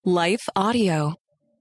Life Audio.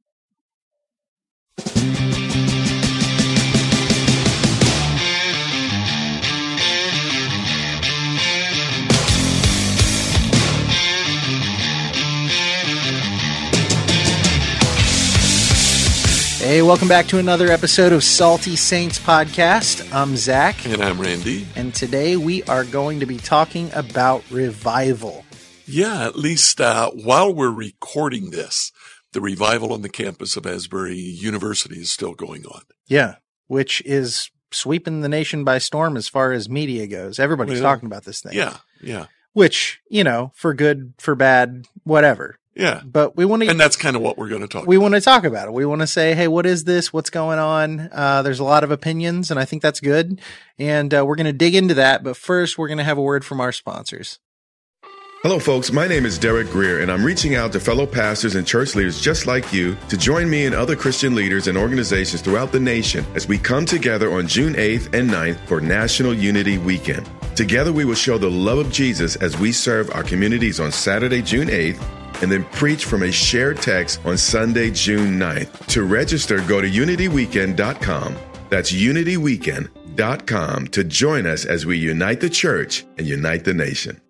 Hey, welcome back to another episode of Salty Saints Podcast. I'm Zach. And I'm Randy. And today we are going to be talking about revival. Yeah, at least while we're recording this, the revival on the campus of Asbury University is still going on. Yeah, which is sweeping the nation by storm as far as media goes. Everybody's talking about this thing. Yeah. Which, you know, for good, for bad, whatever. Yeah. But we want to, and that's kind of what we're going to talk about. We want to talk about it. We want to say, hey, what is this? What's going on? There's a lot of opinions, and I think that's good. And we're going to dig into that. But first, we're going to have a word from our sponsors. Hello, folks. My name is Derek Greer, and I'm reaching out to fellow pastors and church leaders just like you to join me and other Christian leaders and organizations throughout the nation as we come together on June 8th and 9th for National Unity Weekend. Together, we will show the love of Jesus as we serve our communities on Saturday, June 8th, and then preach from a shared text on Sunday, June 9th. To register, go to unityweekend.com. That's unityweekend.com to join us as we unite the church and unite the nation.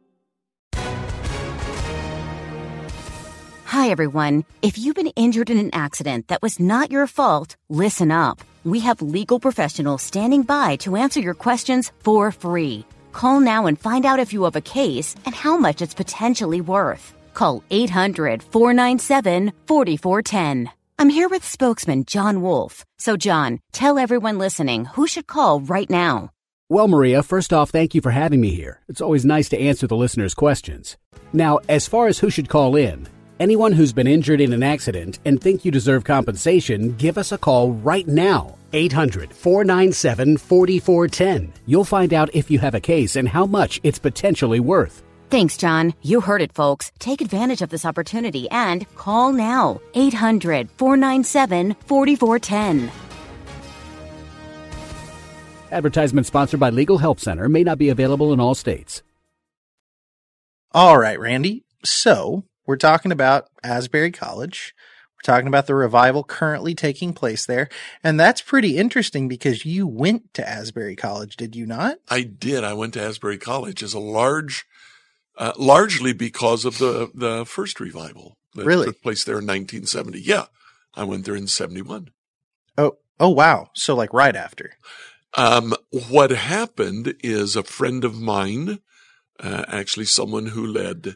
Hi, everyone. If you've been injured in an accident that was not your fault, listen up. We have legal professionals standing by to answer your questions for free. Call now and find out if you have a case and how much it's potentially worth. Call 800-497-4410. I'm here with spokesman John Wolf. So, John, tell everyone listening who should call right now. Well, Maria, first off, thank you for having me here. It's always nice to answer the listeners' questions. Now, as far as who should call in, anyone who's been injured in an accident and think you deserve compensation, give us a call right now. 800-497-4410. You'll find out if you have a case and how much it's potentially worth. Thanks, John. You heard it, folks. Take advantage of this opportunity and call now. 800-497-4410. Advertisement sponsored by Legal Help Center. May not be available in all states. All right, Randy. So we're talking about Asbury College. We're talking about the revival currently taking place there. And that's pretty interesting because you went to Asbury College, did you not? I did. I went to Asbury College as a largely because of the first revival that took place there in 1970. Yeah. I went there in 71. Oh, wow. So like right after. What happened is a friend of mine, actually someone who led,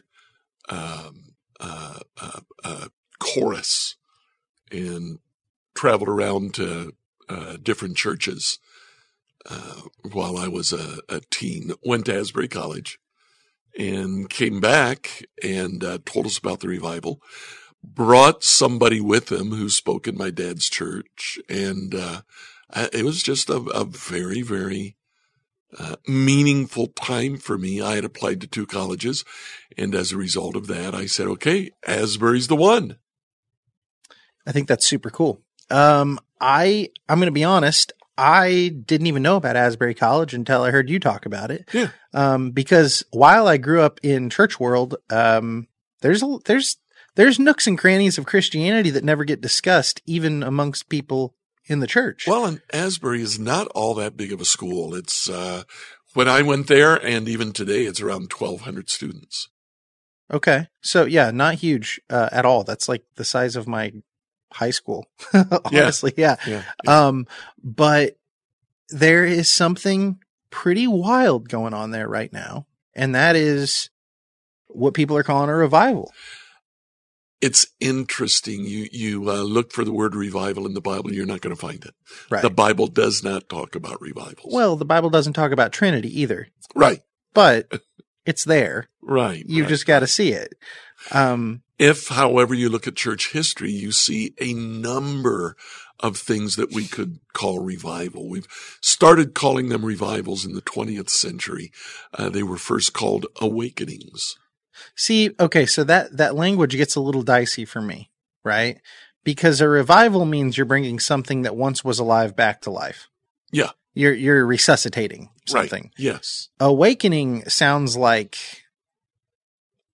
chorus and traveled around to, different churches, while I was a teen, went to Asbury College and came back and, told us about the revival, brought somebody with him who spoke in my dad's church. And, it was just a very, very, meaningful time for me. I had applied to 2 colleges, and as a result of that, I said, okay, Asbury's the one. I think that's super cool. I'm going to be honest. I didn't even know about Asbury College until I heard you talk about it. Yeah. Because while I grew up in church world, there's nooks and crannies of Christianity that never get discussed, even amongst people in the church. Well, and Asbury is not all that big of a school. It's, when I went there, and even today, it's around 1,200 students. Okay. So yeah, not huge, at all. That's like the size of my high school. Honestly. Yeah. But there is something pretty wild going on there right now. And that is what people are calling a revival. It's interesting. You look for the word revival in the Bible, you're not going to find it. Right. The Bible does not talk about revivals. Well, the Bible doesn't talk about Trinity either. Right. But it's there. Right. You just got to see it. If, however, you look at church history, you see a number of things that we could call revival. We've started calling them revivals in the 20th century. They were first called awakenings. See, okay, so that language gets a little dicey for me, right? Because a revival means you're bringing something that once was alive back to life. Yeah. You're resuscitating something. Right. Yes. Awakening sounds like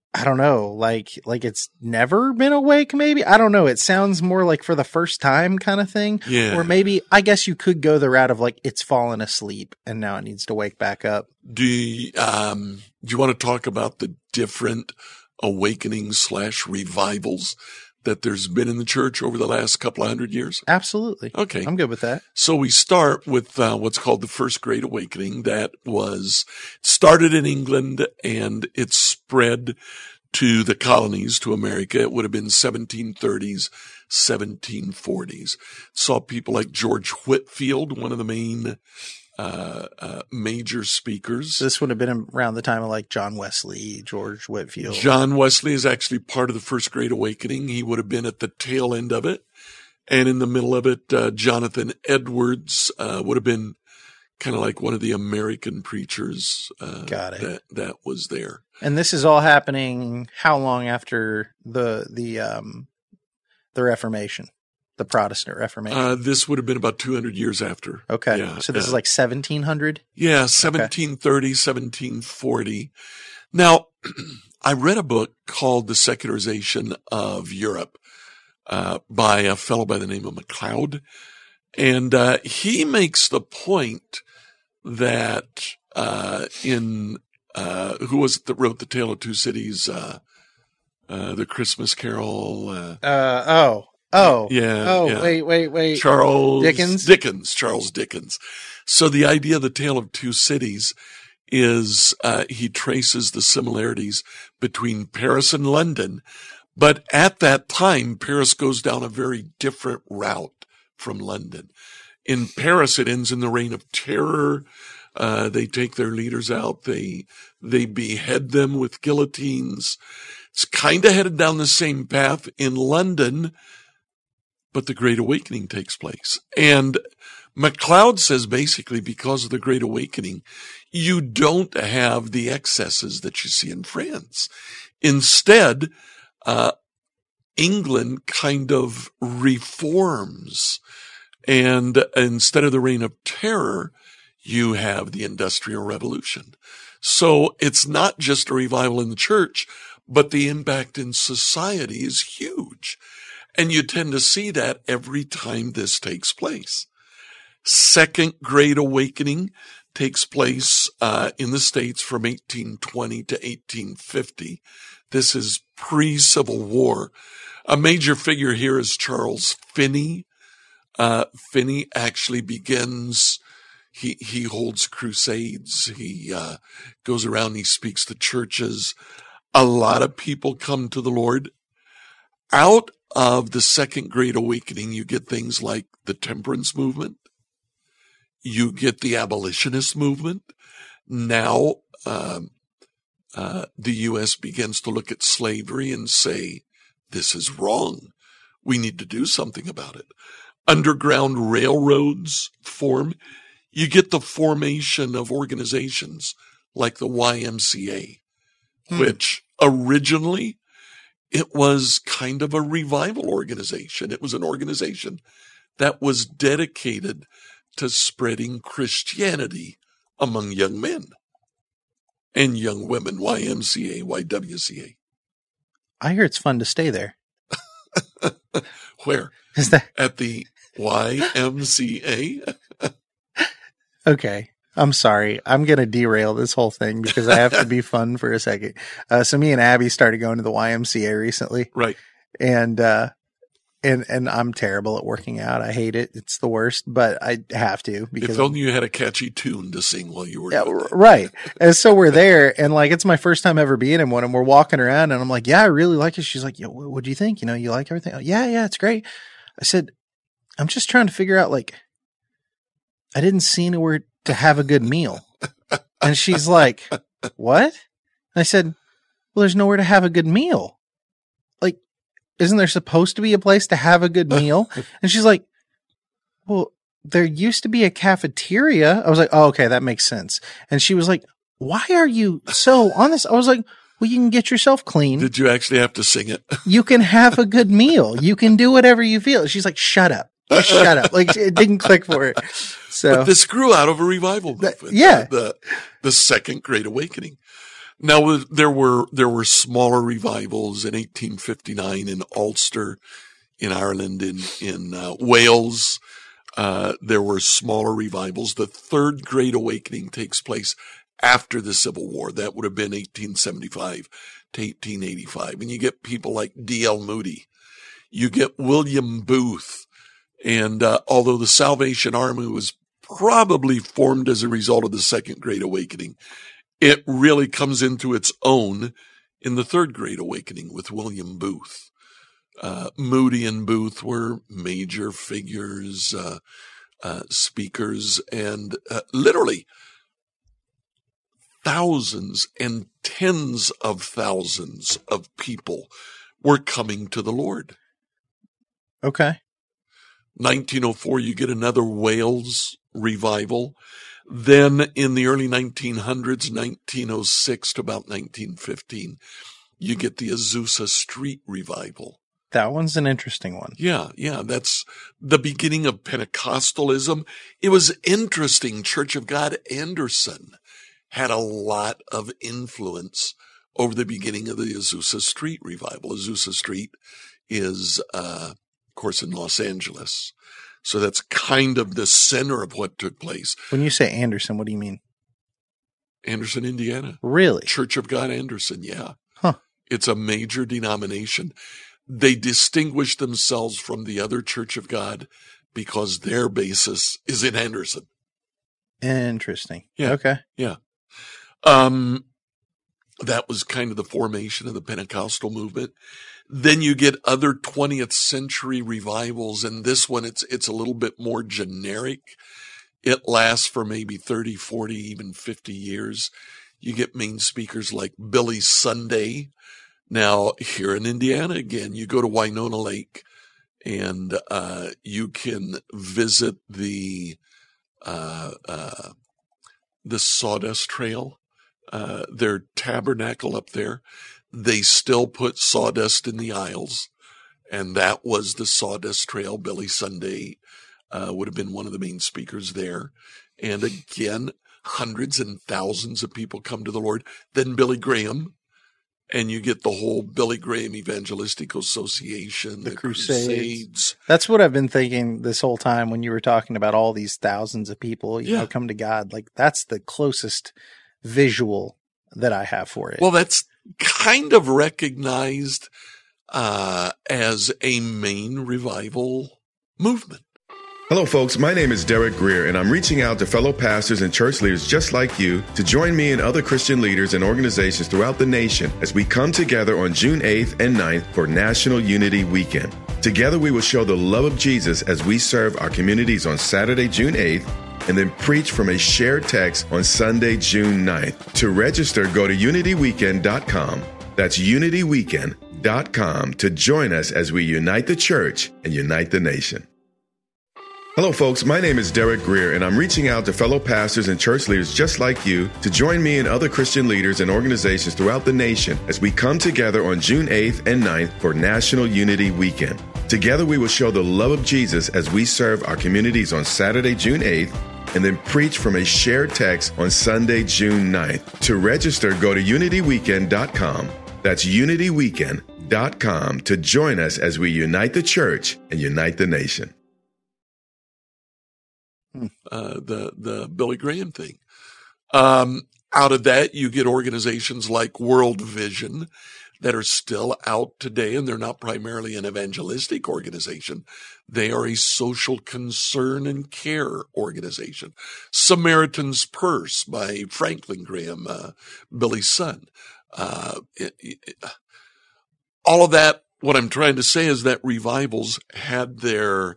I don't know, like it's never been awake, maybe? I don't know. It sounds more like for the first time kind of thing. Yeah. Or maybe, I guess you could go the route of like, it's fallen asleep and now it needs to wake back up. Do you want to talk about the different awakenings/revivals that there's been in the church over the last couple of 100 years? Absolutely. Okay. I'm good with that. So we start with what's called the First Great Awakening. That started in England and it spread to the colonies, to America. It would have been 1730s, 1740s. Saw people like George Whitefield, one of the main major speakers. This would have been around the time of like John Wesley, George Whitefield. John Wesley is actually part of the First Great Awakening. He would have been at the tail end of it. And in the middle of it, Jonathan Edwards would have been kind of like one of the American preachers that was there. And this is all happening how long after the Reformation? The Protestant Reformation. This would have been about 200 years after. Okay. Yeah, so this is like 1700? Yeah, 1730, 1740. Now, I read a book called The Secularization of Europe by a fellow by the name of MacLeod. And he makes the point that who was it that wrote The Tale of Two Cities, the Christmas Carol? Wait. Charles Dickens? Charles Dickens. So the idea of The Tale of Two Cities is he traces the similarities between Paris and London. But at that time, Paris goes down a very different route from London. In Paris, it ends in the Reign of Terror. They take their leaders out. They behead them with guillotines. It's kind of headed down the same path in London, but the Great Awakening takes place. And MacLeod says basically because of the Great Awakening, you don't have the excesses that you see in France. Instead, England kind of reforms. And instead of the Reign of Terror, you have the Industrial Revolution. So it's not just a revival in the church, but the impact in society is huge. And you tend to see that every time this takes place. Second Great Awakening takes place in the States from 1820 to 1850. This is pre-Civil War. A major figure here is Charles Finney. Finney actually begins, he holds crusades. He goes around, he speaks to churches. A lot of people come to the Lord. Out of the Second Great Awakening, you get things like the temperance movement. You get the abolitionist movement. Now, the U.S. begins to look at slavery and say, this is wrong. We need to do something about it. Underground railroads form. You get the formation of organizations like the YMCA, which originally it was kind of a revival organization. It was an organization that was dedicated to spreading Christianity among young men and young women. YMCA, YWCA. I hear it's fun to stay there. Where? Is that at the YMCA? Okay. I'm sorry. I'm going to derail this whole thing because I have to be fun for a second. So me and Abby started going to the YMCA recently. Right. And I'm terrible at working out. I hate it. It's the worst, but I have to because if only you had a catchy tune to sing while you were doing that. Right. And so we're there and like, it's my first time ever being in one and we're walking around and I'm like, yeah, I really like it. She's like, yeah, what do you think? You like everything? Yeah, it's great. I said, I'm just trying to figure out, like, I didn't see anywhere to have a good meal. And she's like, what? And I said, well, there's nowhere to have a good meal. Like, isn't there supposed to be a place to have a good meal? And she's like, well, there used to be a cafeteria. I was like, oh, okay, that makes sense. And she was like, why are you so on this? I was like, well, you can get yourself clean. Did you actually have to sing it? You can have a good meal. You can do whatever you feel. She's like, shut up. Shut up. Like, it didn't click for her. So but this grew out of a revival movement. Yeah. The Second Great Awakening. Now, there were smaller revivals in 1859 in Ulster, in Ireland, in Wales. There were smaller revivals. The Third Great Awakening takes place after the Civil War. That would have been 1875 to 1885. And you get people like D.L. Moody. You get William Booth. And although the Salvation Army was probably formed as a result of the Second Great Awakening, it really comes into its own in the Third Great Awakening with William Booth. Moody and Booth were major figures, speakers, and literally thousands and tens of thousands of people were coming to the Lord. Okay. 1904, you get another Wales revival. Then in the early 1900s, 1906 to about 1915, you get the Azusa Street revival. That one's an interesting one. Yeah. That's the beginning of Pentecostalism. It was interesting. Church of God Anderson had a lot of influence over the beginning of the Azusa Street revival. Azusa Street is, of course, in Los Angeles. So that's kind of the center of what took place. When you say Anderson, what do you mean? Anderson, Indiana. Really? Church of God Anderson, yeah. Huh. It's a major denomination. They distinguish themselves from the other Church of God because their basis is in Anderson. Interesting. Yeah. Okay. Yeah. That was kind of the formation of the Pentecostal movement. Then you get other 20th century revivals, and this one, it's a little bit more generic. It lasts for maybe 30, 40, even 50 years. You get main speakers like Billy Sunday. Now, here in Indiana, again, you go to Winona Lake, and you can visit the Sawdust Trail, their tabernacle up there. They still put sawdust in the aisles, and that was the Sawdust Trail. Billy Sunday would have been one of the main speakers there. And again, hundreds and thousands of people come to the Lord. Then Billy Graham, and you get the whole Billy Graham Evangelistic Association, the Crusades. That's what I've been thinking this whole time when you were talking about all these thousands of people, you know, come to God. Like, that's the closest visual that I have for it. Well, that's kind of recognized as a main revival movement. Hello, folks. My name is Derek Greer, and I'm reaching out to fellow pastors and church leaders just like you to join me and other Christian leaders and organizations throughout the nation as we come together on June 8th and 9th for National Unity Weekend. Together, we will show the love of Jesus as we serve our communities on Saturday, June 8th, and then preach from a shared text on Sunday, June 9th. To register, go to unityweekend.com. That's unityweekend.com to join us as we unite the church and unite the nation. Hello, folks. My name is Derek Greer, and I'm reaching out to fellow pastors and church leaders just like you to join me and other Christian leaders and organizations throughout the nation as we come together on June 8th and 9th for National Unity Weekend. Together, we will show the love of Jesus as we serve our communities on Saturday, June 8th, and then preach from a shared text on Sunday, June 9th. To register, go to unityweekend.com. That's unityweekend.com to join us as we unite the church and unite the nation. The Billy Graham thing. Out of that, you get organizations like World Vision that are still out today, and they're not primarily an evangelistic organization. They are a social concern and care organization. Samaritan's Purse by Franklin Graham, Billy's son. All of that, what I'm trying to say is that revivals had their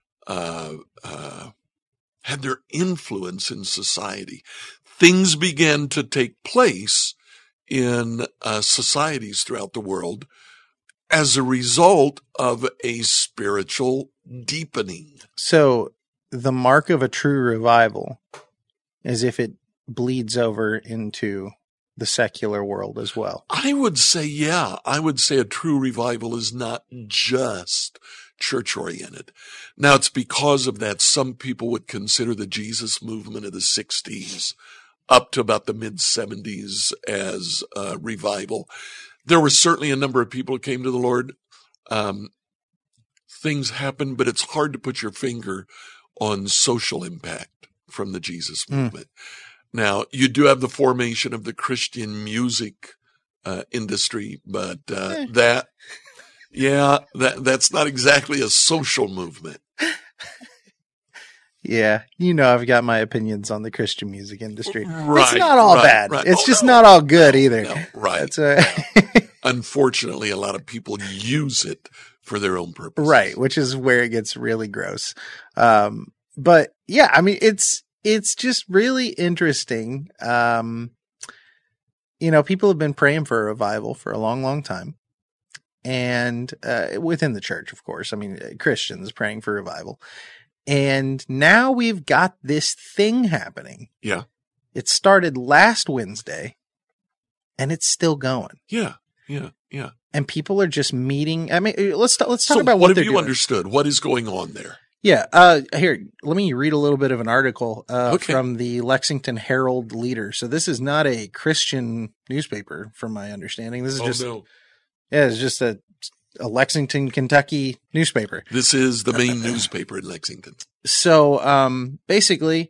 influence in society. Things began to take place in societies throughout the world as a result of a spiritual deepening. So the mark of a true revival is if it bleeds over into the secular world as well. I would say, yeah. I would say a true revival is not just church-oriented. Now, it's because of that some people would consider the Jesus movement of the 60s up to about the mid-70s as revival. There were certainly a number of people who came to the Lord. Things happened, but it's hard to put your finger on social impact from the Jesus movement. Now, you do have the formation of the Christian music industry, but that's not exactly a social movement. Yeah, I've got my opinions on the Christian music industry. Right, it's not all bad. Right. It's just not all good either. No, right. That's Unfortunately, a lot of people use it for their own purposes. Right, which is where it gets really gross. But yeah, I mean, it's just really interesting. People have been praying for a revival for a long, long time. And within the church, of course. I mean, Christians praying for revival. And now we've got this thing happening. Yeah. It started last Wednesday, and it's still going. Yeah. And people are just meeting. I mean, let's talk So about what they're have you doing. understood? What is going on there? Yeah. Here, let me read a little bit of an article Okay. from the Lexington Herald Leader. So this is not a Christian newspaper, from my understanding. This is it's just a Lexington, Kentucky newspaper. This is the main newspaper in Lexington. So basically,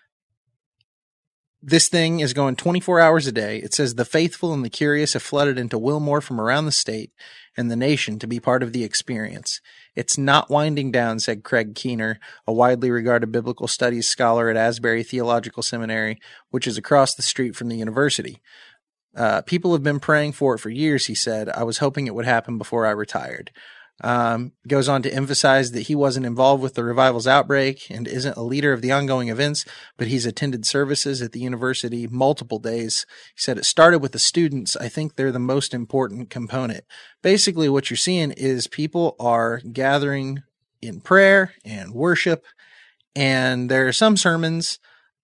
this thing is going 24 hours a day. It says the faithful and the curious have flooded into Wilmore from around the state and the nation to be part of the experience. It's not winding down, said Craig Keener, a widely regarded biblical studies scholar at Asbury Theological Seminary, which is across the street from the university. People have been praying for it for years, he said. I was hoping it would happen before I retired. Goes on to emphasize that he wasn't involved with the revival's outbreak and isn't a leader of the ongoing events, but he's attended services at the university multiple days. He said it started with the students. I think they're the most important component. Basically, what you're seeing is people are gathering in prayer and worship, and there are some sermons,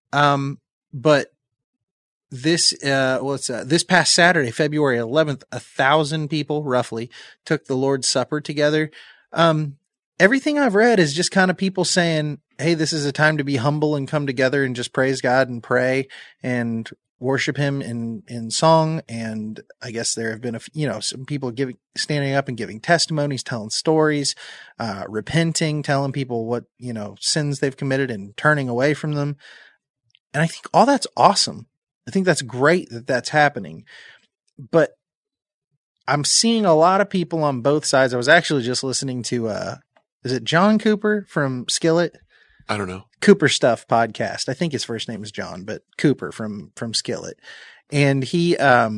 but this past Saturday, February 11th, 1,000 people roughly took the Lord's Supper together. Everything I've read is just kind of people saying, hey, this is a time to be humble and come together and just praise God and pray and worship him in song. And I guess there have been some people standing up and giving testimonies, telling stories, repenting, telling people what, sins they've committed and turning away from them. And I think all that's awesome. I think that's great that that's happening, but I'm seeing a lot of people on both sides. I was actually just listening to, is it John Cooper from Skillet? I don't know. Cooper Stuff podcast. I think his first name is John, but Cooper from Skillet. And he's got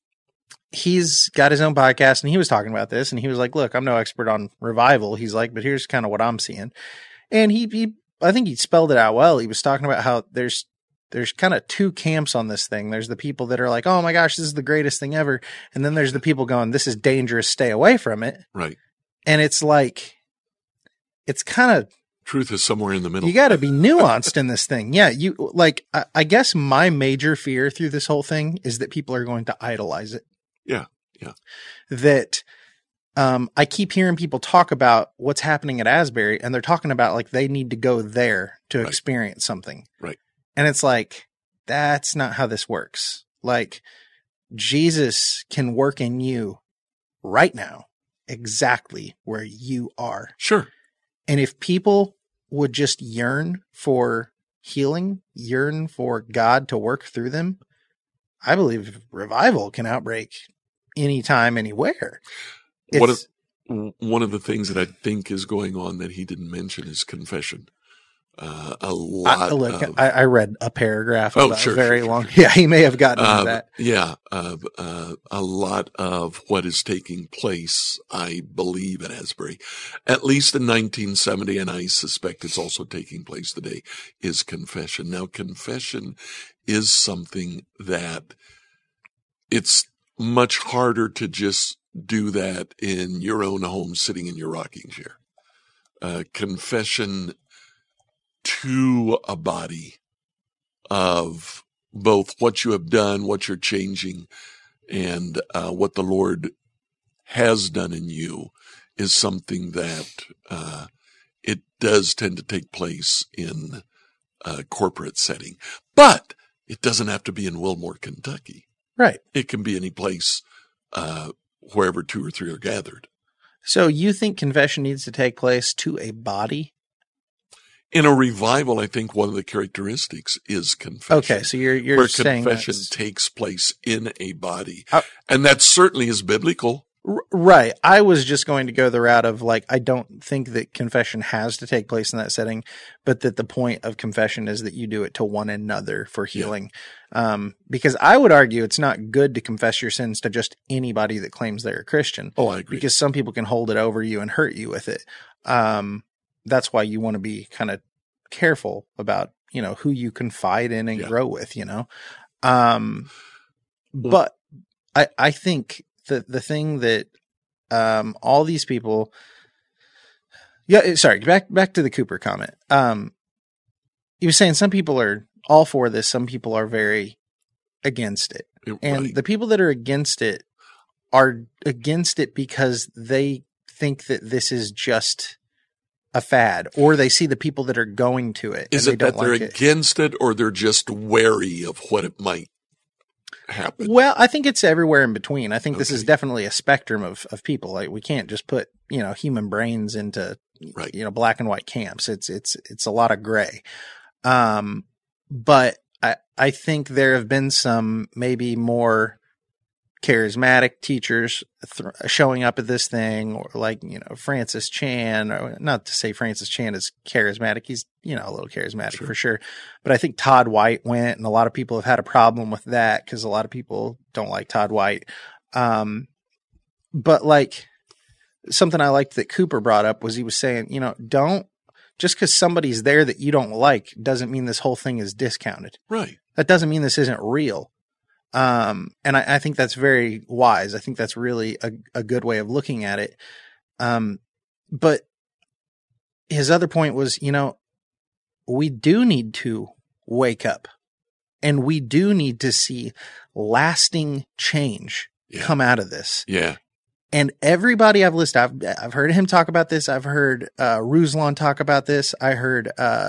his own podcast, and he was talking about this, and he was like, look, I'm no expert on revival. He's like, but here's kind of what I'm seeing. And I think he spelled it out well. He was talking about how there's kind of two camps on this thing. There's the people that are like, oh my gosh, this is the greatest thing ever. And then there's the people going, this is dangerous. Stay away from it. Right. And it's like, it's kind of, truth is somewhere in the middle. you got to be nuanced in this thing. Yeah. I guess my major fear through this whole thing is that people are going to idolize it. Yeah. Yeah. That, I keep hearing people talk about what's happening at Asbury, and they're talking about like they need to go there to experience something. Right. And it's like, that's not how this works. Like, Jesus can work in you right now, exactly where you are. Sure. And if people would just yearn for healing, yearn for God to work through them, I believe revival can outbreak anytime, anywhere. One of the things that I think is going on that he didn't mention is confession. I read a paragraph about very long. Yeah, he may have gotten into that. Yeah, a lot of what is taking place, I believe, at Asbury, at least in 1970, and I suspect it's also taking place today, is confession. Now, confession is something that it's much harder to just do that in your own home, sitting in your rocking chair. Confession to a body of both what you have done, what you're changing, and what the Lord has done in you is something that it does tend to take place in a corporate setting. But It doesn't have to be in Wilmore, Kentucky. Right. It can be any place wherever 2 or 3 are gathered. So you think confession needs to take place to a body? In a revival, I think one of the characteristics is confession. Okay, so you're where saying confession takes place in a body. And that certainly is biblical. Right. I was just going to go the route of like, I don't think that confession has to take place in that setting, but that the point of confession is that you do it to one another for healing. Yeah. Because I would argue it's not good to confess your sins to just anybody that claims they're a Christian. Oh, I agree. Because some people can hold it over you and hurt you with it. That's why you want to be kind of careful about, who you confide in and grow with, But I think the thing that all these people, back to the Cooper comment. He was saying some people are all for this, some people are very against it. And the people that are against it are against it because they think that this is just a fad, or they see the people that are going to it. Is it that they're against it, or they're just wary of what it might happen? Well, I think it's everywhere in between. I think this is definitely a spectrum of people. Like, we can't just put, human brains into, black and white camps. It's a lot of gray. But I think there have been some maybe more charismatic teachers showing up at this thing, or like, Francis Chan, or not to say Francis Chan is charismatic. He's, a little charismatic for sure. But I think Todd White went, and a lot of people have had a problem with that because a lot of people don't like Todd White. But like, something I liked that Cooper brought up was he was saying, don't, just because somebody's there that you don't like doesn't mean this whole thing is discounted. Right. That doesn't mean this isn't real. And I think that's very wise. I think that's really a good way of looking at it. But his other point was, we do need to wake up, and we do need to see lasting change come out of this. Yeah. And everybody I've listened, I've heard him talk about this. I've heard Ruslan talk about this. I heard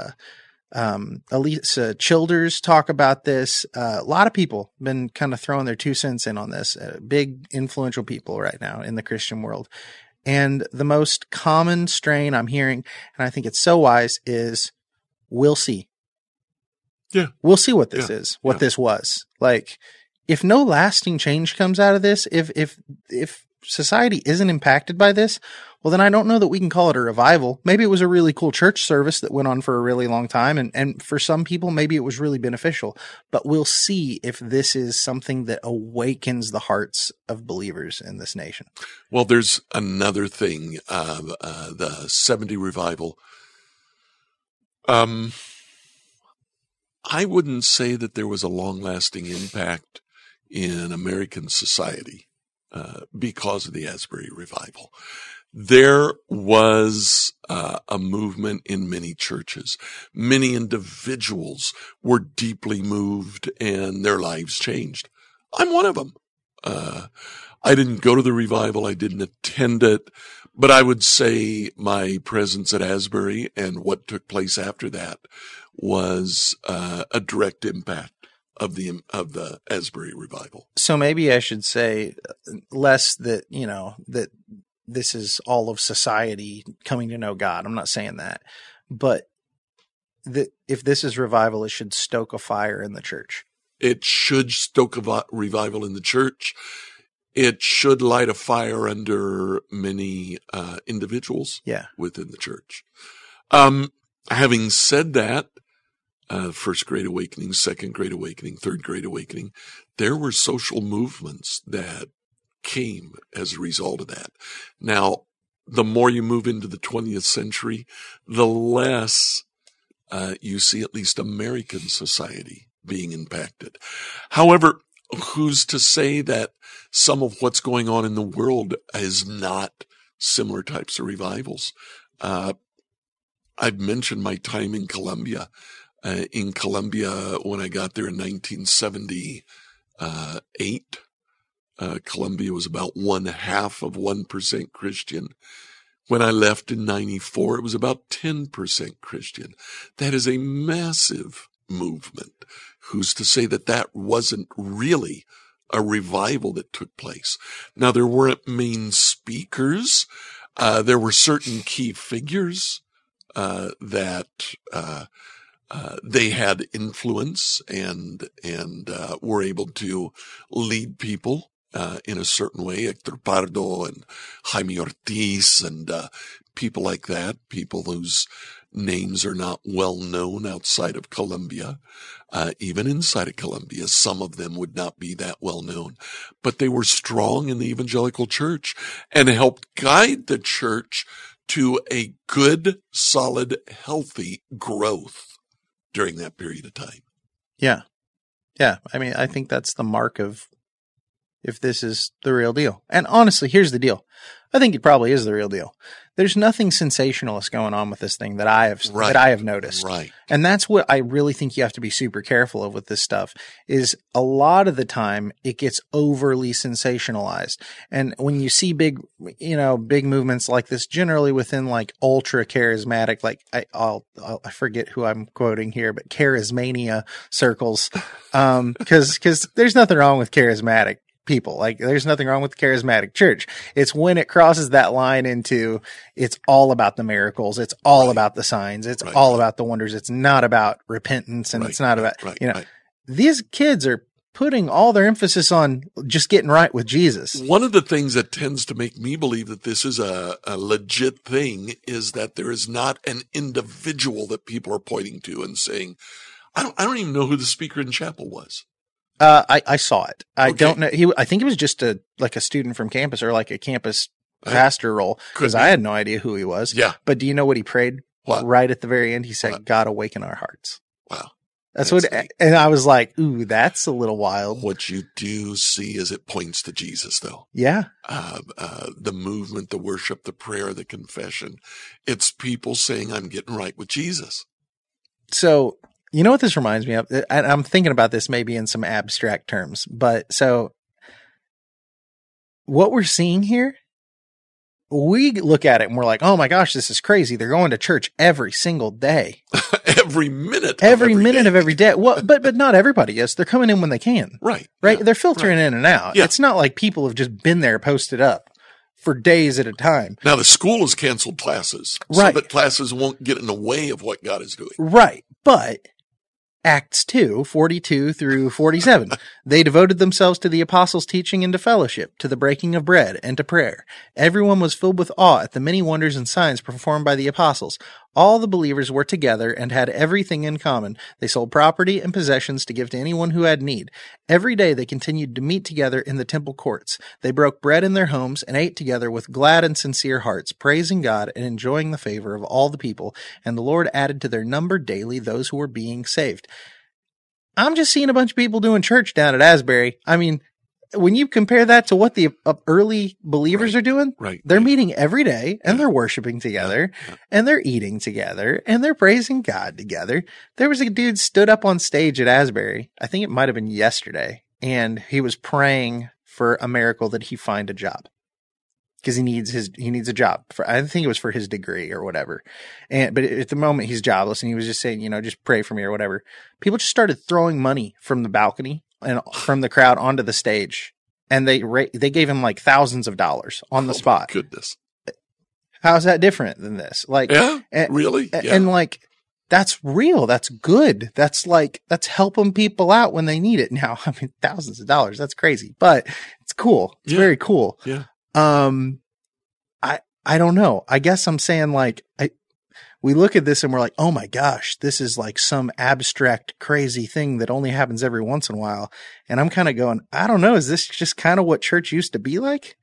Elisa Childers talk about this. A lot of people been kind of throwing their 2 cents in on this. Big influential people right now in the Christian world. And the most common strain I'm hearing, and I think it's so wise, is we'll see. Yeah. We'll see what this is, what this was. Like, if no lasting change comes out of this, if society isn't impacted by this, well, then I don't know that we can call it a revival. Maybe it was a really cool church service that went on for a really long time. And for some people, maybe it was really beneficial, but we'll see if this is something that awakens the hearts of believers in this nation. Well, there's another thing, the 70 revival. I wouldn't say that there was a long-lasting impact in American society because of the Asbury revival. There was a movement in many churches. Many individuals were deeply moved and their lives changed. I'm one of them. I didn't go to the revival. I didn't attend it, but I would say my presence at Asbury and what took place after that was a direct impact of the Asbury revival. So maybe I should say less that, that this is all of society coming to know God. I'm not saying that, but that if this is revival, it should stoke a fire in the church. It should stoke a revival in the church. It should light a fire under many individuals within the church. Having said that, First Great Awakening, Second Great Awakening, Third Great Awakening, there were social movements that came as a result of that. Now, the more you move into the 20th century, the less you see at least American society being impacted. However, who's to say that some of what's going on in the world is not similar types of revivals? I've mentioned my time in Colombia. In Colombia, when I got there in 1978, Colombia was about 0.5% Christian. When I left in 94, it was about 10% Christian. That is a massive movement who's to say that that wasn't really a revival that took place? Now, there weren't main speakers. There were certain key figures that they had influence and were able to lead people in a certain way. Hector Pardo and Jaime Ortiz and people like that, people whose names are not well known outside of Colombia. Even inside of Colombia, some of them would not be that well known, but they were strong in the evangelical church and helped guide the church to a good, solid, healthy growth during that period of time. Yeah. Yeah. I mean, I think that's the mark of if this is the real deal. And honestly, here's the deal. I think it probably is the real deal. There's nothing sensationalist going on with this thing that I have noticed. Right. And that's what I really think you have to be super careful of with this stuff is a lot of the time it gets overly sensationalized. And when you see big movements like this, generally within like ultra charismatic, like I forget who I'm quoting here, but charismania circles. Cause there's nothing wrong with charismatic people. Like there's nothing wrong with the charismatic church. It's when it crosses that line into it's all about the miracles. It's all about the signs. It's all about the wonders. It's not about repentance and it's not about, these kids are putting all their emphasis on just getting right with Jesus. One of the things that tends to make me believe that this is a legit thing is that there is not an individual that people are pointing to and saying, I don't even know who the speaker in chapel was. I saw it. I don't know. I think it was just a student from campus or like a campus pastor role because I had no idea who he was. Yeah. But do you know what he prayed? What? Right at the very end, he said, God, awaken our hearts. Wow. That's what, neat. And I was like, ooh, that's a little wild. What you do see is it points to Jesus though. Yeah. The movement, the worship, the prayer, the confession. It's people saying, I'm getting right with Jesus. So, you know what this reminds me of? And I'm thinking about this maybe in some abstract terms, but so what we're seeing here, we look at it and we're like, oh my gosh, this is crazy. They're going to church every single day. Every minute of every day. Well, but not everybody is. They're coming in when they can. Right. Yeah, they're filtering in and out. Yeah. It's not like people have just been there posted up for days at a time. Now the school has canceled classes. Right. So that classes won't get in the way of what God is doing. Right. But Acts 2, 42 through 47. They devoted themselves to the apostles' teaching and to fellowship, to the breaking of bread, and to prayer. Everyone was filled with awe at the many wonders and signs performed by the apostles. All the believers were together and had everything in common. They sold property and possessions to give to anyone who had need. Every day they continued to meet together in the temple courts. They broke bread in their homes and ate together with glad and sincere hearts, praising God and enjoying the favor of all the people. And the Lord added to their number daily those who were being saved. I'm just seeing a bunch of people doing church down at Asbury. I mean, when you compare that to what the early believers are doing, they're meeting every day and they're worshiping together and they're eating together and they're praising God together. There was a dude stood up on stage at Asbury. I think it might have been yesterday. And he was praying for a miracle that he find a job because he needs a job I think it was for his degree or whatever. But at the moment he's jobless and he was just saying, just pray for me or whatever. People just started throwing money from the balcony and from the crowd onto the stage. And they gave him like thousands of dollars on the spot. Goodness. How's that different than this? Like, really? And like, that's real. That's good. That's helping people out when they need it. Now, I mean, thousands of dollars. That's crazy, but it's cool. It's very cool. Yeah. I don't know. I guess I'm saying like, we look at this and we're like, oh my gosh, this is like some abstract, crazy thing that only happens every once in a while. And I'm kind of going, I don't know. Is this just kind of what church used to be like?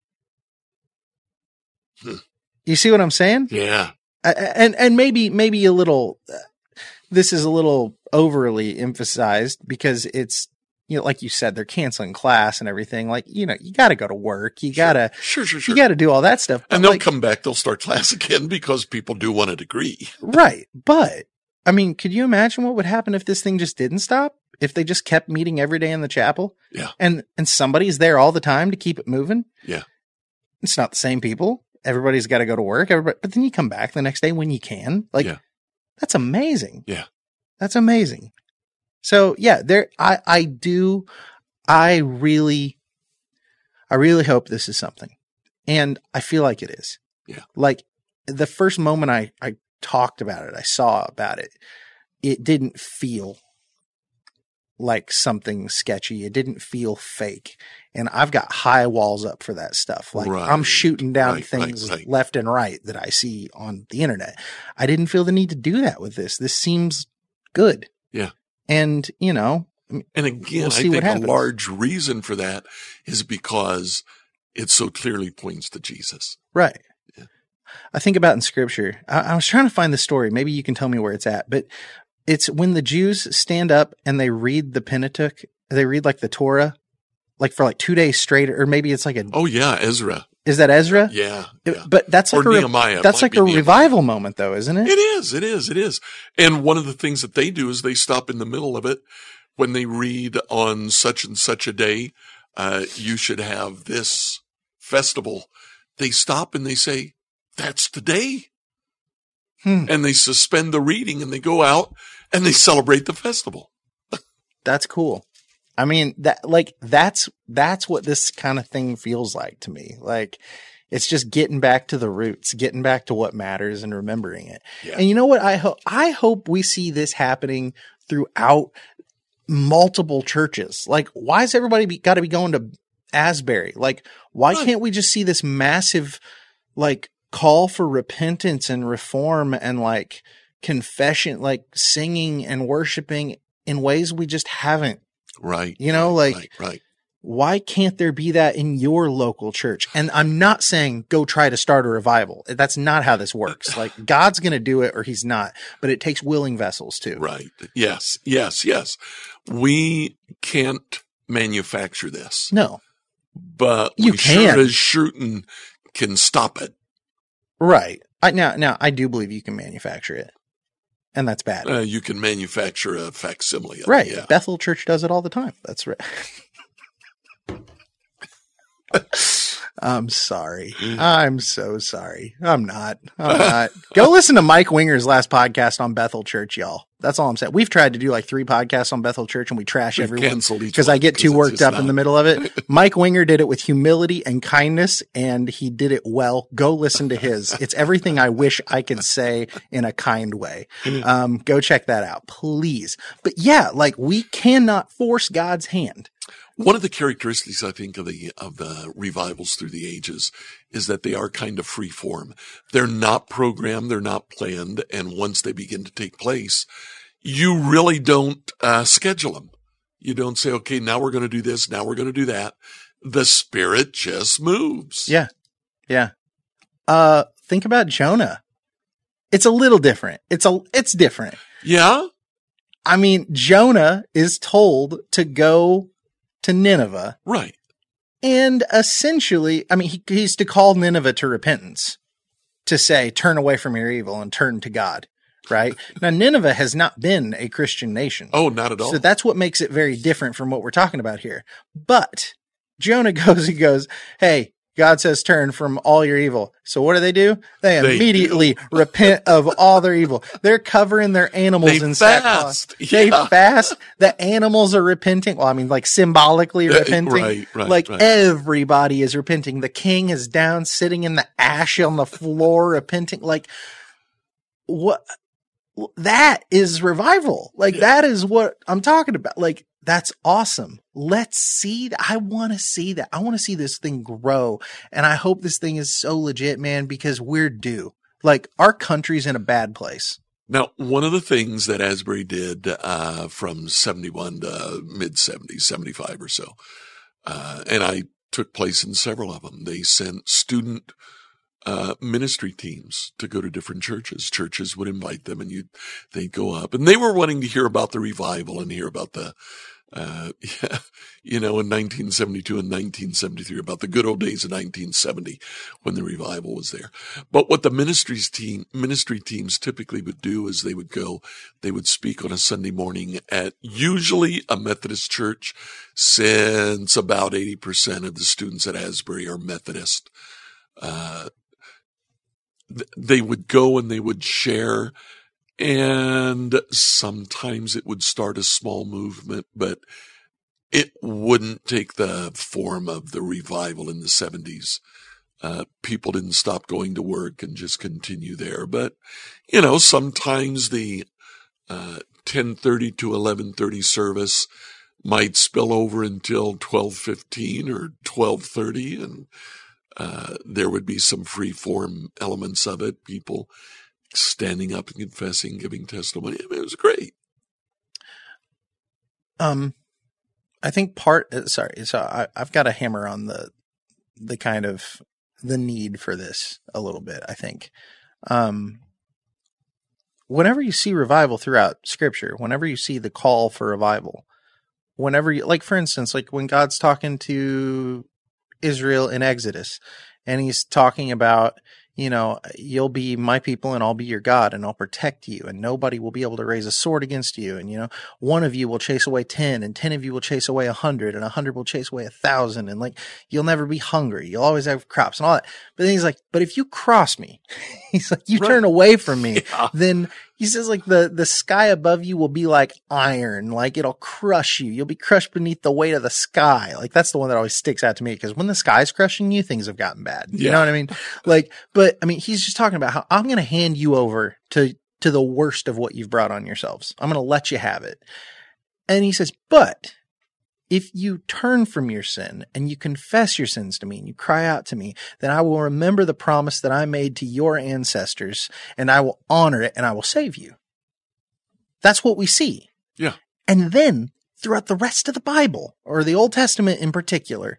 You see what I'm saying? Yeah. And maybe a little, this is a little overly emphasized because it's, like you said, they're canceling class and everything. Like, you got to go to work. You got to, you got to do all that stuff. But and they'll come back. They'll start class again because people do want a degree. Right. But I mean, could you imagine what would happen if this thing just didn't stop? If they just kept meeting every day in the chapel? Yeah. And somebody's there all the time to keep it moving? Yeah. It's not the same people. Everybody's got to go to work. But then you come back the next day when you can. Like, that's amazing. Yeah. That's amazing. So yeah, I really hope this is something. And I feel like it is. Yeah. Like the first moment I talked about it, I saw about it, it didn't feel like something sketchy. It didn't feel fake. And I've got high walls up for that stuff. Like I'm shooting down things left and right that I see on the internet. I didn't feel the need to do that with this. This seems good. Yeah. And, you know, and again, we'll I think a large reason for that is because it so clearly points to Jesus. Right. Yeah. I think about in scripture, I was trying to find the story. Maybe you can tell me where it's at, but it's when the Jews stand up and they read the Pentateuch, they read like the Torah, like for like 2 days straight, or maybe it's like Ezra. Is that Ezra? Yeah. But that's like Nehemiah. That's like a revival moment though, isn't it? It is. And one of the things that they do is they stop in the middle of it when they read on such and such a day, you should have this festival. They stop and they say, that's the day. And they suspend the reading and they go out and they celebrate the festival. That's cool. I mean, that's what this kind of thing feels like to me. Like it's just getting back to the roots, getting back to what matters and remembering it. Yeah. And you know what? I hope we see this happening throughout multiple churches. Like, why has everybody got to be going to Asbury? Like, why can't we just see this massive, like, call for repentance and reform and like confession, like singing and worshiping in ways we just haven't. Right. You know, right. Why can't there be that in your local church? And I'm not saying go try to start a revival. That's not how this works. Like God's going to do it or he's not, but it takes willing vessels too. Right. Yes. We can't manufacture this. No. But we sure as shooting can stop it. Right. Now, I do believe you can manufacture it, and that's bad. You can manufacture a facsimile. Right. Yeah. Bethel Church does it all the time. That's right. I'm sorry. I'm so sorry. I'm not. Go listen to Mike Winger's last podcast on Bethel Church, y'all. That's all I'm saying. We've tried to do like 3 podcasts on Bethel Church and we trash everyone because I get too worked up in the middle of it. Mike Winger did it with humility and kindness and he did it well. Go listen to his. It's everything I wish I could say in a kind way. Go check that out, please. But yeah, like we cannot force God's hand. One of the characteristics, I think, of the revivals through the ages is that they are kind of free form. They're not programmed. They're not planned. And once they begin to take place, you really don't schedule them. You don't say, okay, now we're going to do this. Now we're going to do that. The Spirit just moves. Yeah. Yeah. Think about Jonah. It's a little different. It's different. Yeah. I mean, Jonah is told to go to Nineveh. Right. And essentially, I mean, he's to call Nineveh to repentance, to say, turn away from your evil and turn to God. Right. Now, Nineveh has not been a Christian nation. Oh, not at all. So that's what makes it very different from what we're talking about here. But Jonah goes, hey, God says turn from all your evil. So what do? They immediately repent of all their evil. They're covering their animals in sackcloth. They fast. The animals are repenting. Well, I mean, like symbolically repenting. Right. Everybody is repenting. The king is down sitting in the ash on the floor repenting. Like what? That is revival. Like that is what I'm talking about. Like that's awesome. Let's see that. I want to see that. I want to see this thing grow. And I hope this thing is so legit, man, because we're due. Like our country's in a bad place. Now, one of the things that Asbury did, from 71 to mid 70s, 75 or so, and I took place in several of them. They sent student ministry teams to go to different churches. Churches would invite them and they'd go up and they were wanting to hear about the revival and hear about the, in 1972 and 1973, about the good old days of 1970 when the revival was there. But what the ministry teams typically would do is they would speak on a Sunday morning at usually a Methodist church, since about 80% of the students at Asbury are Methodist. They would go and they would share And sometimes it would start a small movement, but it wouldn't take the form of the revival in the 70s. People didn't stop going to work and just continue there. But, sometimes the 10:30 to 11:30 service might spill over until 12:15 or 12:30, and there would be some free form elements of it, people standing up and confessing, giving testimony. I mean, it was great. I think I've got to hammer on the kind of the need for this a little bit, I think. Whenever you see revival throughout Scripture, whenever you see the call for revival, whenever you, like, for instance, like when God's talking to Israel in Exodus, and he's talking about, you'll be my people and I'll be your God and I'll protect you and nobody will be able to raise a sword against you. And, one of you will chase away 10 and 10 of you will chase away 100 and 100 will chase away 1,000. And like, you'll never be hungry. You'll always have crops and all that. But then he's like, but if you cross me, he's like, you turn away from me, then he says like the sky above you will be like iron, like it'll crush you. You'll be crushed beneath the weight of the sky. Like that's the one that always sticks out to me because when the sky's crushing you, things have gotten bad. You know what I mean? Like, but I mean, he's just talking about how I'm going to hand you over to the worst of what you've brought on yourselves. I'm going to let you have it. And he says, but if you turn from your sin and you confess your sins to me and you cry out to me, then I will remember the promise that I made to your ancestors and I will honor it and I will save you. That's what we see. Yeah. And then throughout the rest of the Bible, or the Old Testament in particular,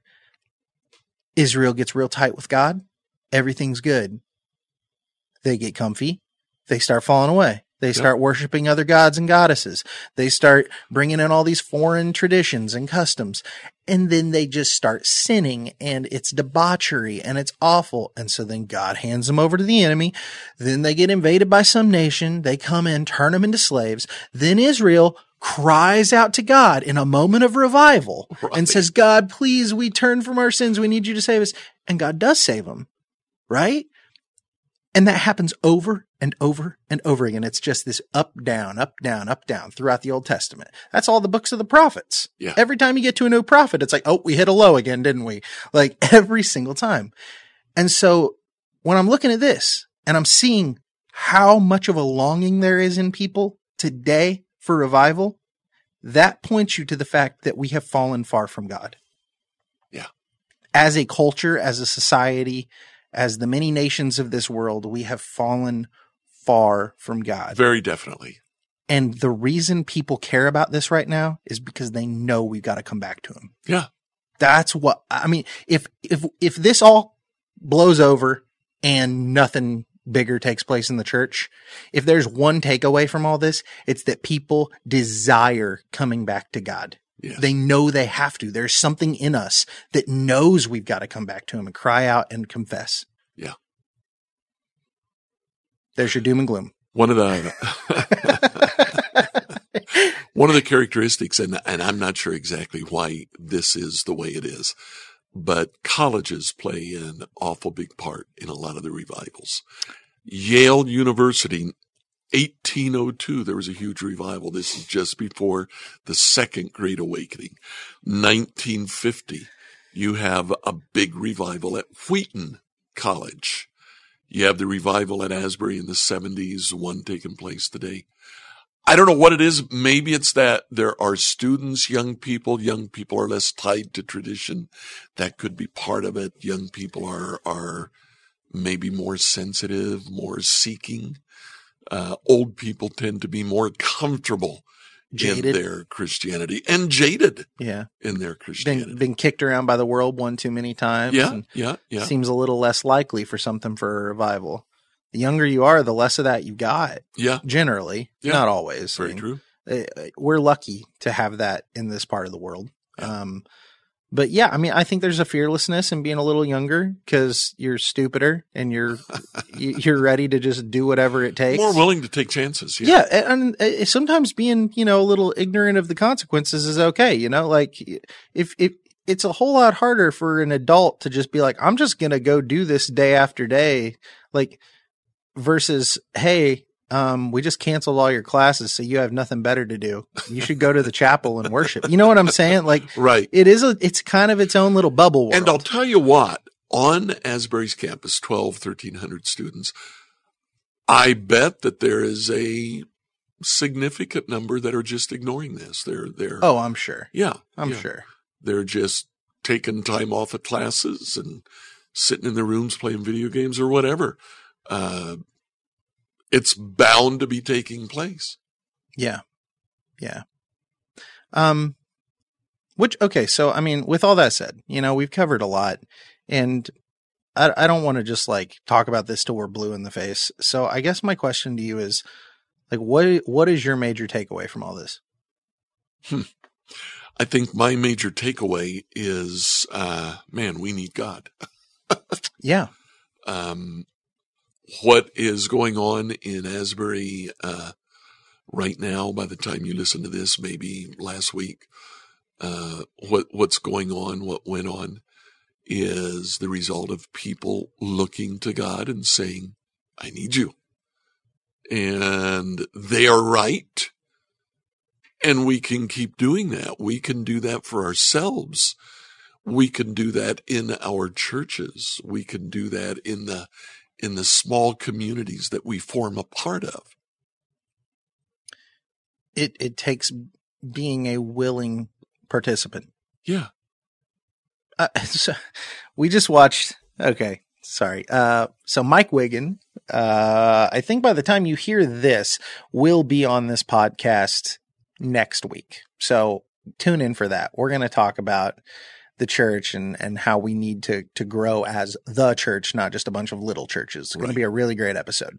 Israel gets real tight with God. Everything's good. They get comfy. They start falling away. They start worshiping other gods and goddesses. They start bringing in all these foreign traditions and customs. And then they just start sinning and it's debauchery and it's awful. And so then God hands them over to the enemy. Then they get invaded by some nation. They come in, turn them into slaves. Then Israel cries out to God in a moment of revival and says, God, please, we turn from our sins. We need you to save us. And God does save them, right? And that happens over and over and over again. It's just this up, down, up, down, up, down throughout the Old Testament. That's all the books of the prophets. Yeah. Every time you get to a new prophet, it's like, oh, we hit a low again, didn't we? Like every single time. And so when I'm looking at this and I'm seeing how much of a longing there is in people today for revival, that points you to the fact that we have fallen far from God. Yeah. As a culture, as a society, as the many nations of this world, we have fallen far from God. Very definitely. And the reason people care about this right now is because they know we've got to come back to him. Yeah. That's what, I mean, if this all blows over and nothing bigger takes place in the church, if there's one takeaway from all this, it's that people desire coming back to God. Yes. They know they have to. There's something in us that knows we've got to come back to him and cry out and confess. Yeah. There's your doom and gloom. One of the characteristics, and I'm not sure exactly why this is the way it is, but colleges play an awful big part in a lot of the revivals. Yale University, 1802, there was a huge revival. This is just before the Second Great Awakening. 1950, you have a big revival at Wheaton College. You have the revival at Asbury in the 70s, one taking place today. I don't know what it is. Maybe it's that there are students, young people are less tied to tradition. That could be part of it. Young people are maybe more sensitive, more seeking. Old people tend to be more comfortable in their Christianity and jaded in their Christianity. Been kicked around by the world one too many times. Yeah. Seems a little less likely for something for a revival. The younger you are, the less of that you got. Yeah. Generally. Yeah. Not always. Very true. We're lucky to have that in this part of the world. Yeah. But yeah, I mean, I think there's a fearlessness in being a little younger because you're stupider and you're ready to just do whatever it takes. More willing to take chances. Yeah. And sometimes being, a little ignorant of the consequences is okay. Like if it's a whole lot harder for an adult to just be like, I'm just going to go do this day after day. Like versus, hey, we just canceled all your classes, so you have nothing better to do. You should go to the chapel and worship. You know what I'm saying? Like, right. It's kind of its own little bubble world. And I'll tell you what, on Asbury's campus, 1,300 students, I bet that there is a significant number that are just ignoring this. Oh, I'm sure. Yeah. I'm sure. They're just taking time off of classes and sitting in their rooms playing video games or whatever. It's bound to be taking place. Yeah. Yeah. Okay. So, I mean, with all that said, we've covered a lot, and I don't want to just like talk about this till we're blue in the face. So I guess my question to you is, like, what is your major takeaway from all this? I think my major takeaway is, man, we need God. Yeah. What is going on in Asbury right now, by the time you listen to this, maybe last week, what's going on, what went on, is the result of people looking to God and saying, I need you. And they are right. And we can keep doing that. We can do that for ourselves. We can do that in our churches. We can do that in the small communities that we form a part of. It takes being a willing participant. Yeah. So we just watched. Okay. Sorry. So Mike Wiggin, I think by the time you hear this, will be on this podcast next week. So tune in for that. We're going to talk about the church and how we need to grow as the church, not just a bunch of little churches. It's going to be a really great episode.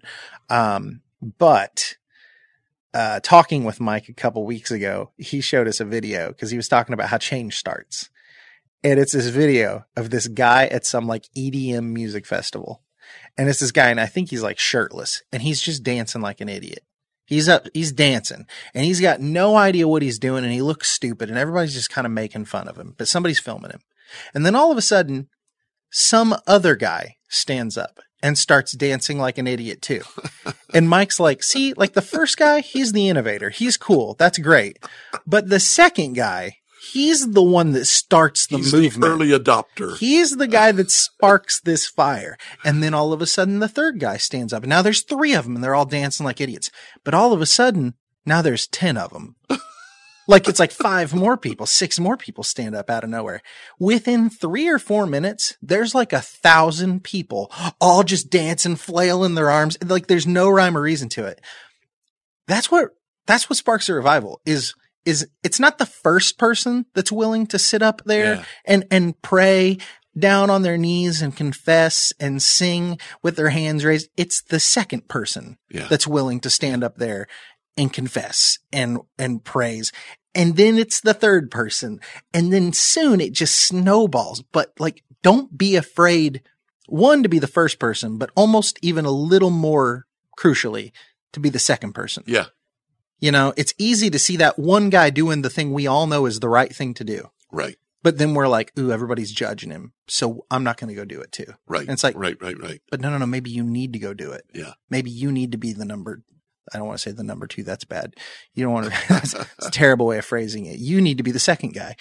But talking with Mike a couple weeks ago, he showed us a video because he was talking about how change starts. And it's this video of this guy at some like EDM music festival. And it's this guy, and I think he's like shirtless, and he's just dancing like an idiot. He's dancing, and he's got no idea what he's doing, and he looks stupid, and everybody's just kind of making fun of him, but somebody's filming him. And then all of a sudden, some other guy stands up and starts dancing like an idiot too. And Mike's like, see, like the first guy, he's the innovator. He's cool. That's great. But the second guy, he's the one that starts the movement. He's the early adopter. He's the guy that sparks this fire. And then all of a sudden, the third guy stands up. And now there's 3 of them, and they're all dancing like idiots. But all of a sudden, now there's 10 of them. Like it's like 5 more people, 6 more people stand up out of nowhere. Within 3 or 4 minutes, there's like 1,000 people all just dancing, flailing their arms. Like there's no rhyme or reason to it. That's what sparks a revival is it's not the first person that's willing to sit up there and pray down on their knees and confess and sing with their hands raised. It's the second person that's willing to stand up there and confess and praise. And then it's the third person. And then soon it just snowballs. But like, don't be afraid, one, to be the first person, but almost even a little more crucially, to be the second person. Yeah. You know, it's easy to see that one guy doing the thing we all know is the right thing to do. Right. But then we're like, ooh, everybody's judging him, so I'm not going to go do it too. Right. And it's like, right. But no, maybe you need to go do it. Yeah. Maybe you need to be the number. I don't want to say the number 2. That's bad. You don't want to, that's a terrible way of phrasing it. You need to be the second guy.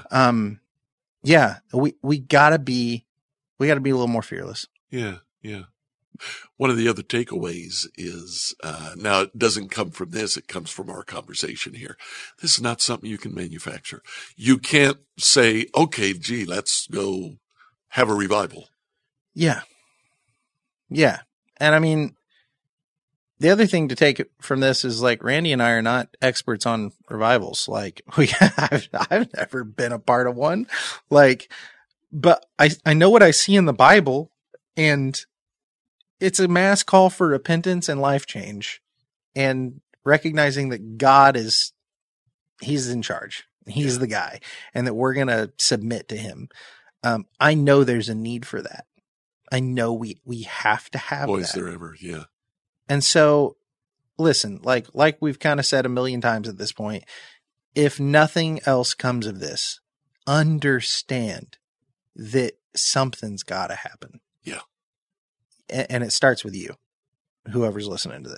Yeah. We gotta be a little more fearless. Yeah. One of the other takeaways is, now it doesn't come from this, it comes from our conversation here. This is not something you can manufacture. You can't say, okay, gee, let's go have a revival. Yeah. And I mean, the other thing to take from this is like Randy and I are not experts on revivals. Like I've never been a part of one. Like, but I know what I see in the Bible, and it's a mass call for repentance and life change, and recognizing that God he's in charge. He's the guy, and that we're going to submit to him. I know there's a need for that. I know we have to have Boy, is that. there ever. Yeah. And so listen, like we've kind of said a million times at this point, if nothing else comes of this, understand that something's got to happen. Yeah. And it starts with you, whoever's listening to this.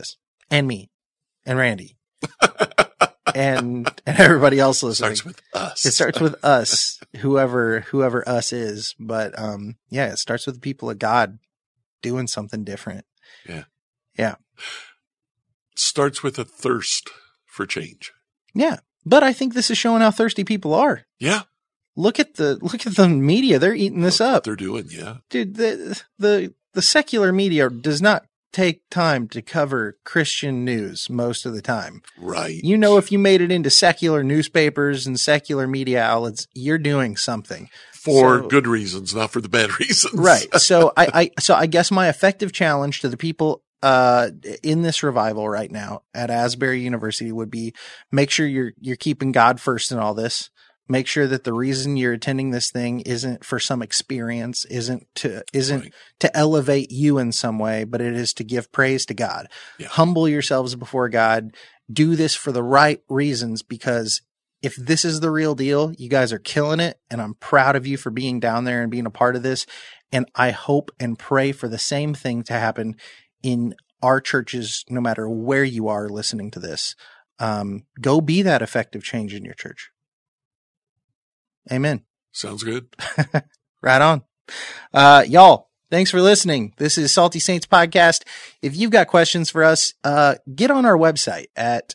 and me and Randy and everybody else listening. It starts with us. It starts with us, whoever us is. But, yeah, it starts with the people of God doing something different. Yeah. Yeah. Starts with a thirst for change. Yeah. But I think this is showing how thirsty people are. Yeah. Look at the media. They're eating this up. What they're doing. Yeah. Dude, the secular media does not take time to cover Christian news most of the time. Right. You know, if you made it into secular newspapers and secular media outlets, you're doing something. For good reasons, not for the bad reasons. Right. So I guess my effective challenge to the people in this revival right now at Asbury University would be make sure you're keeping God first in all this. Make sure that the reason you're attending this thing isn't for some experience, isn't to elevate you in some way, but it is to give praise to God. Yeah. Humble yourselves before God. Do this for the right reasons, because if this is the real deal, you guys are killing it. And I'm proud of you for being down there and being a part of this. And I hope and pray for the same thing to happen in our churches, no matter where you are listening to this. Go be that effective change in your church. Amen. Sounds good. Right on. Y'all, thanks for listening. This is Salty Saints Podcast. If you've got questions for us, get on our website at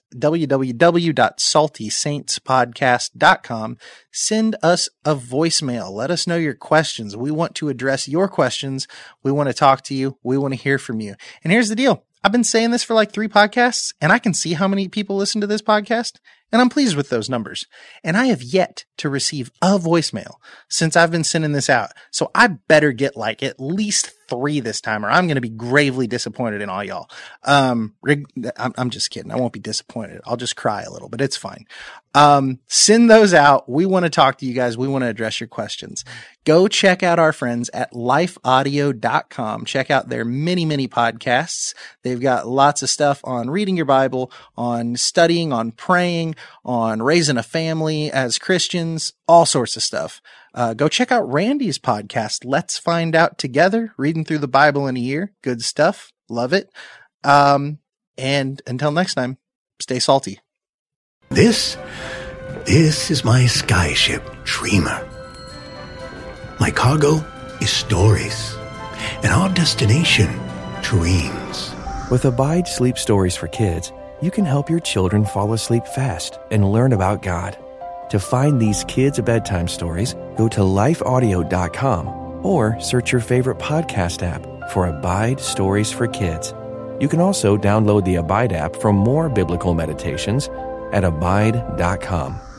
www.saltysaintspodcast.com. Send us a voicemail. Let us know your questions. We want to address your questions. We want to talk to you. We want to hear from you. And here's the deal. I've been saying this for like 3 podcasts, and I can see how many people listen to this podcast, and I'm pleased with those numbers. And I have yet to receive a voicemail since I've been sending this out. So I better get like at least 3 this time, or I'm going to be gravely disappointed in all y'all. I'm just kidding. I won't be disappointed. I'll just cry a little, but it's fine. Send those out. We want to talk to you guys. We want to address your questions. Go check out our friends at lifeaudio.com. Check out their many, many podcasts. They've got lots of stuff on reading your Bible, on studying, on praying, on raising a family as Christians, all sorts of stuff. Go check out Randy's podcast, Let's Find Out Together, reading through the Bible in a year. Good stuff. Love it. And until next time, stay salty. This is my skyship, Dreamer. My cargo is stories, and our destination, dreams. With Abide Sleep Stories for Kids, you can help your children fall asleep fast and learn about God. To find these kids' bedtime stories, go to lifeaudio.com or search your favorite podcast app for Abide Stories for Kids. You can also download the Abide app for more biblical meditations at abide.com.